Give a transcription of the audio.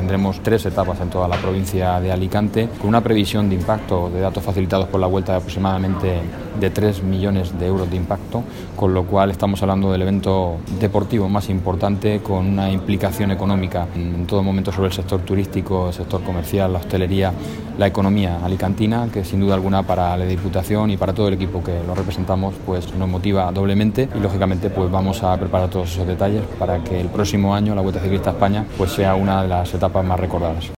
tendremos 3 etapas en toda la provincia de Alicante, con una previsión de impacto de datos facilitados por la Vuelta de aproximadamente de 3 millones de euros de impacto, con lo cual estamos hablando del evento deportivo más importante, con una implicación económica en todo momento sobre el sector turístico, el sector comercial, la hostelería, la economía alicantina, que sin duda alguna para la Diputación y para todo el equipo que lo representamos pues nos motiva doblemente, y lógicamente pues vamos a preparar todos esos detalles para que el próximo año la Vuelta Ciclista a España pues sea una de las etapas más recordadas.